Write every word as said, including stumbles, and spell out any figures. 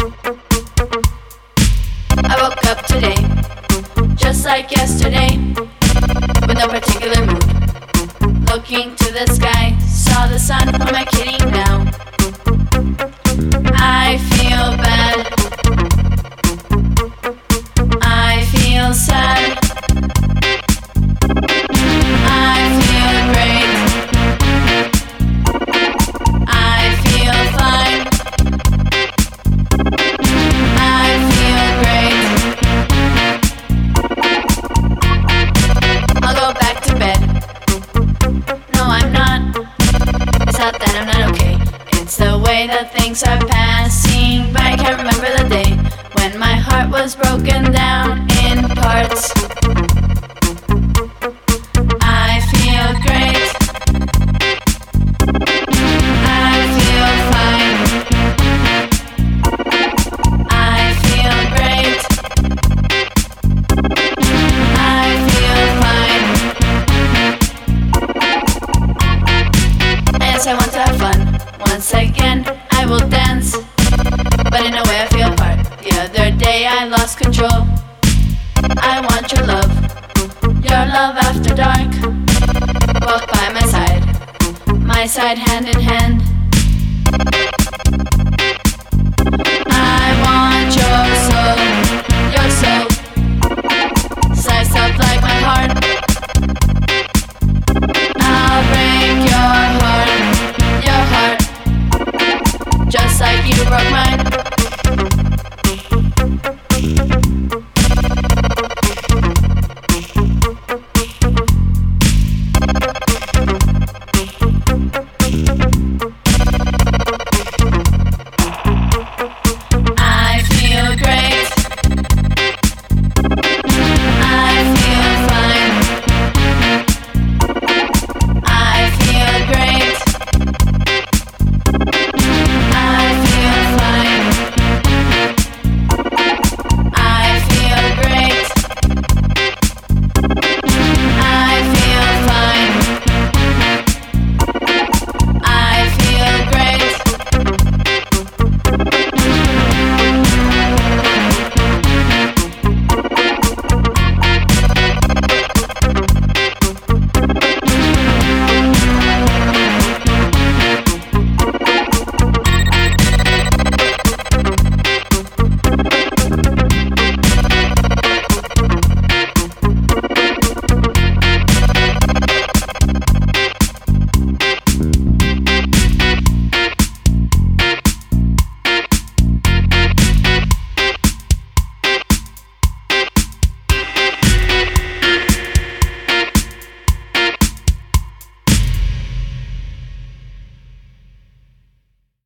I woke up today, just like yesterday, with no particular mood. Looking to the sky, saw the sun, who am I kidding now? I feel bad, I feel sad, I feel great, I feel fine, I feel great. I'll go back to bed. No, I'm not. It's not that I'm not okay. It's the way that things are passing by. I can't remember the day when my heart was broken down in parts. I feel great, I feel fine, I feel great, I feel fine. Yes, I want to have fun. Once again, I will dance, but in a way I feel apart. The other day I lost control. I want your love, your love after dark. Walk by my side, my side hand in hand.